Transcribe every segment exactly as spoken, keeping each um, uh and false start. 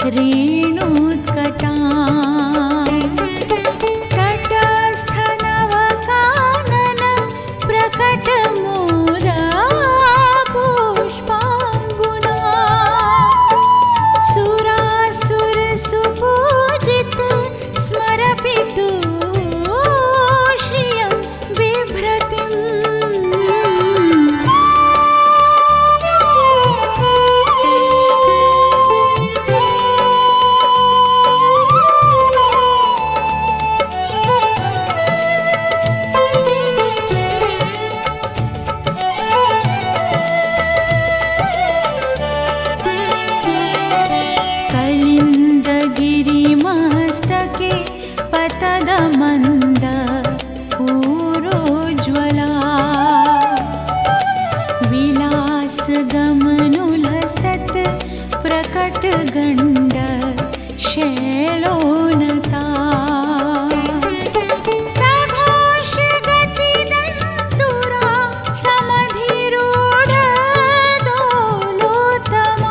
रेणुत्कटा तटस्थनवकानन प्रकटमूला पुष्पांगुना सुरासुरसुपूजित स्मरपितु श्रियं बिभ्रतिम् गिरिमस्तके पतदमन्द पूरोज्ज्वला विलासगमनुलसत् प्रकटगण्ड शैलोनता सघोषगतिदन्तुरा समधिरूढ दोलोत्तमा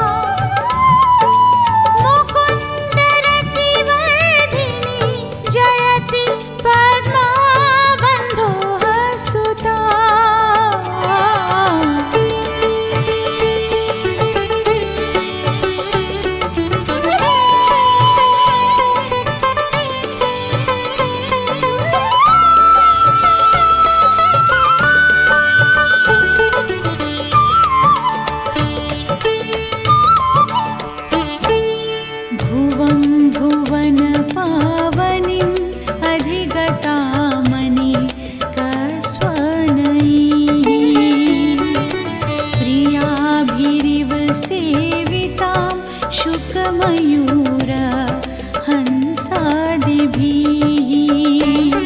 जयति पद्माबन्धोः सुता भुवं भुवन पावनीम् अधिगतामणि कस्वनैः प्रियाभिरिव सेवितां शुकमयूर हंसादिभिः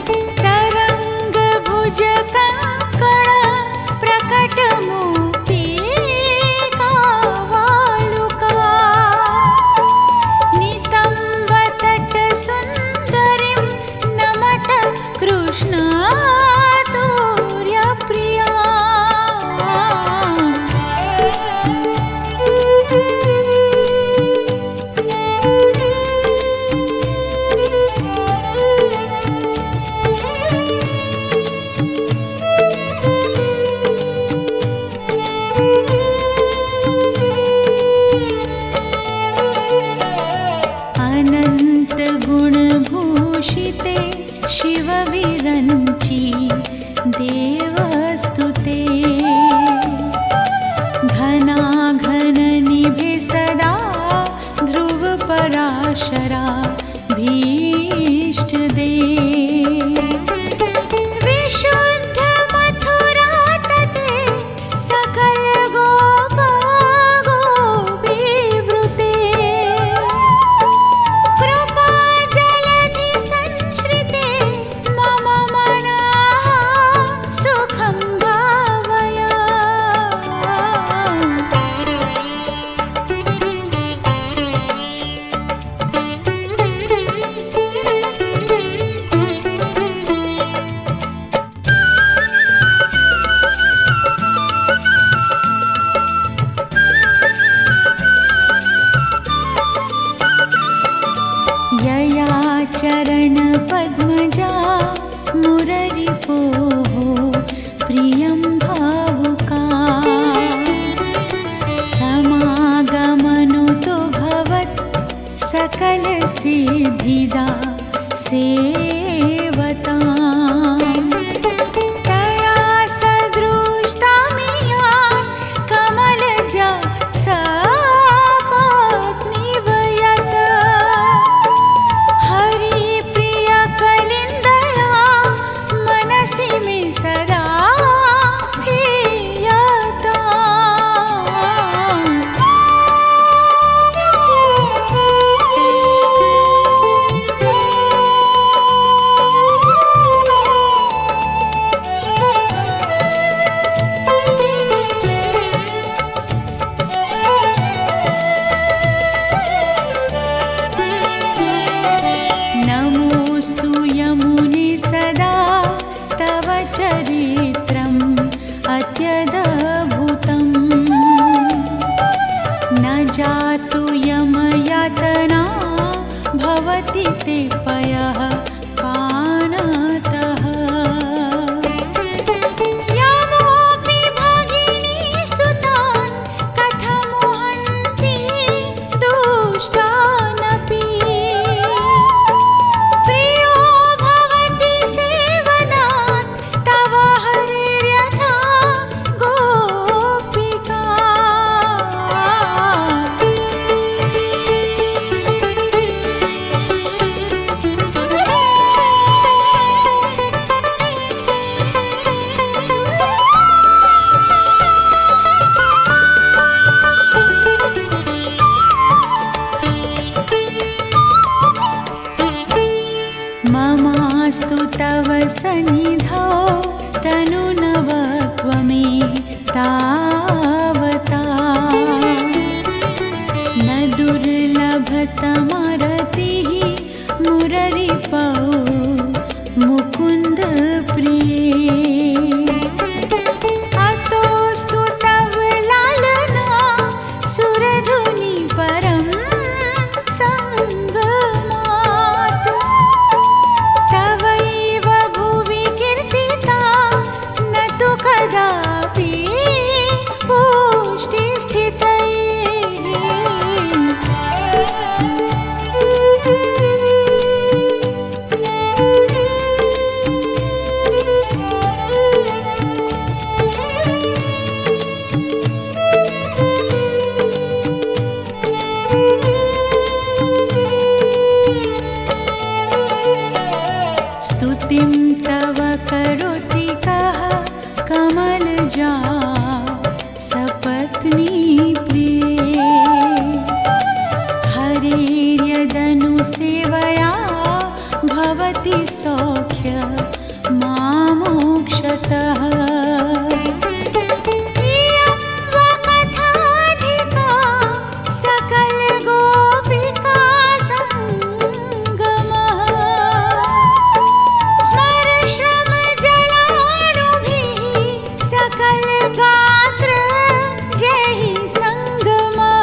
तरङ्गभुजकङ्कण प्रकटमूर्ति कावालुका सुन्दरीं नमत कृष्णा तुर्यप्रिया अनन्त गुणभूषिते शिवविरञ्ची देवस्तुते घनाघननिभे सदा ध्रुवपराशरा भीष्टदे विशुद्ध मथुरा तटे सकल गोप गोपीवृते सुखं भावया यया चरण पद्मजा मुररिपोः प्रियं भावुका समागमनुतो भवत् सकल सिद्धिदा सेवताम् तया सदृष्टामियान् कमलजा सपत्नीवयत् हरिप्रियकलिन्दया मनसि मे सदा स्थीयता जातु यमय भवति ते पयः पानतः। यामोऽपि भगिनी सुतान् कथमुहन्ति दुष्टानपि। प्रियो भवति सेवनात् तव हरिर्यथा गोपिका। ममास्तु तव सन्निधौ तनुनवत्वमे तावता। न दुर्लभतमरतिः मुररिपौ मुकुन्द प्रिये। अतोऽस्तु तव लालना सुरधुनि परं सङ्गमात्। तवैव भुवि कीर्तिता न तु कदापि पुष्टिस्थितये। स्तुतिं तव करोति कः कमलजा सपत्नी प्रिये। हरेर्यदनुसेवया भवति सौख्य मामोक्षतः। इयं वा कथाधिका सकलगोपिका सङ्गमः। स्मरश्रमजलाणुभिः सकलगात्र जहि सङ्गमः।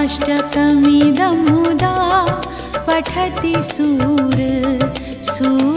तवाष्टकमिदं मुदा पठति सूर सूर